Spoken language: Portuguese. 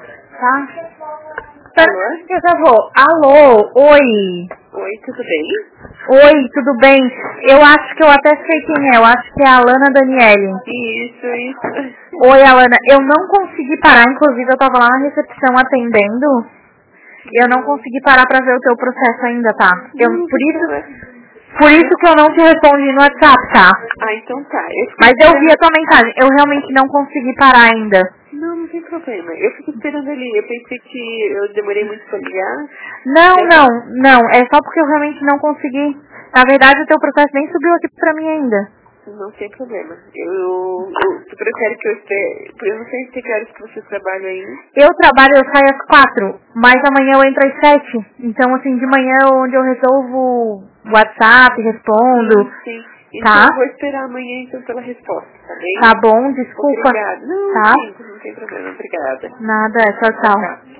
Tá? Alô? Eu já vou. Alô, oi. Oi, tudo bem? Oi, tudo bem? Eu acho que eu até sei quem é. Eu acho que é a Alana Daniele. Isso. Oi, Alana. Eu não consegui parar. Inclusive, eu tava lá na recepção atendendo. Eu não consegui parar pra ver o teu processo ainda, tá? Por isso que eu não te respondi no WhatsApp, tá? Ah, então tá. Mas eu vi a tua mensagem. Eu realmente não consegui parar ainda. Não tem problema. Eu fico esperando ali. Eu pensei que eu demorei muito pra ligar. Não. É só porque eu realmente não consegui. Na verdade, o teu processo nem subiu aqui pra mim ainda. Não tem problema. Tu prefere que eu espere? Eu não sei que horas que você trabalha aí. Eu saio às 4, mas amanhã eu entro às 7. Então, assim, de manhã é onde eu resolvo WhatsApp, respondo. Sim. Tá? Então eu vou esperar amanhã então pela resposta, tá bem? Tá bom, desculpa. Obrigada. Não, Tá? não tem problema. Obrigada. Nada, tchau.